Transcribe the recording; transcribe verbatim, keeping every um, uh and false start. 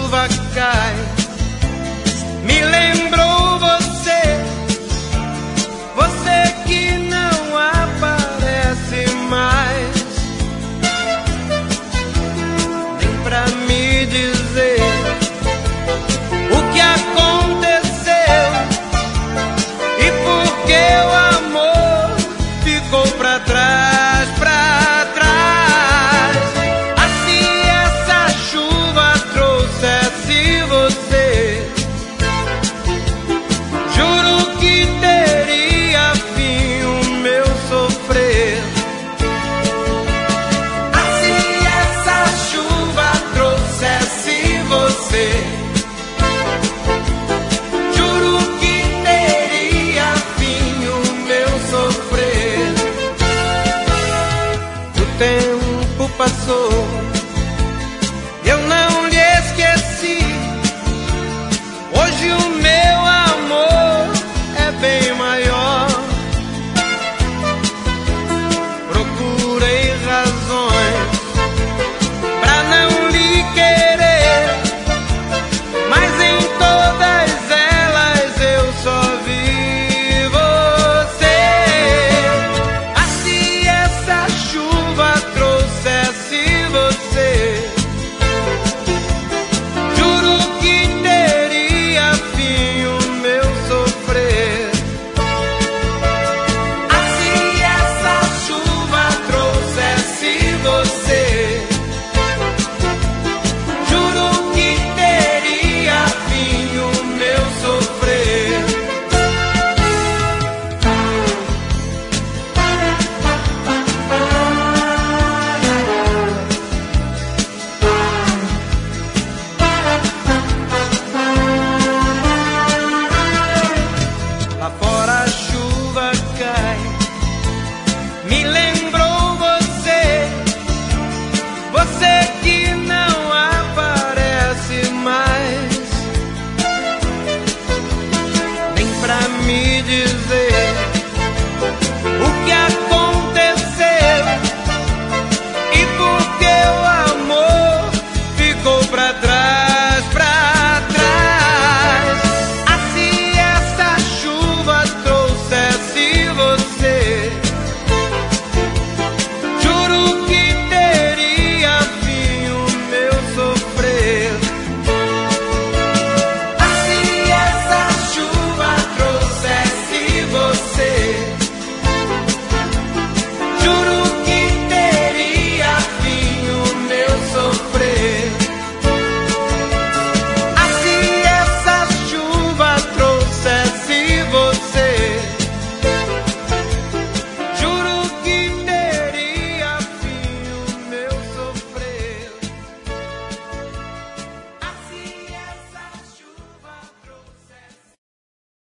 chuva cai, me lembrou você, você que não aparece mais, nem pra me dizer o que aconteceu e por que o amor ficou pra trás, pra trás. Assim essa chuva trouxesse você, juro que teria fim o meu sofrer. Assim essa chuva trouxesse você,